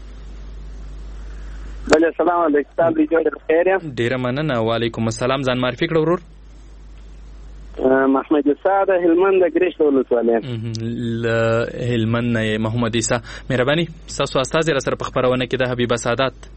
Speaker 14: بل السلام علیکم تاسو ډیر خیر یم
Speaker 2: ډیر مننه. وعلیکم السلام. ځان معرفي کړه ورور.
Speaker 14: محمد عیسی د هلمند ګریش ولسوالۍ
Speaker 2: هلمند محمد عیسی مهرباني تاسو استاد را سره په خبرونه کې د حبیب سادات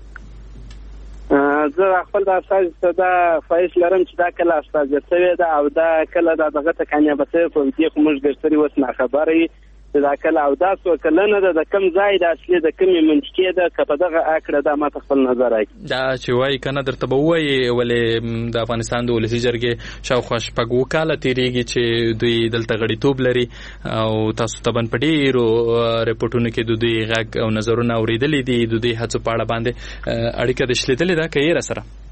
Speaker 14: زه خپل د استاد صدا فایش لرم چې دا کله استاد شوی دا او دا کله دغه ته کامیاب شوی په دې کوم ګرځري وس نه خبرې دا کله او دا څو کله نه د کم ځای د اصلي د کمی منطقې د کپه دغه اکړه د ما خپل نظر راکړي
Speaker 2: دا چې وای کنه درته به وای ولې د افغانستان د ولسی جرګې شاوخوا شپږ وکاله تیریږي چې دوی دلته غړیتوب لري او تاسو ته بن پډیرو ریپورتونو کې د دوی غږ او نظرونه اوریدلې دي د دوی هڅو په اړه باندې اړیکه د شلیدلې ده کوي را سره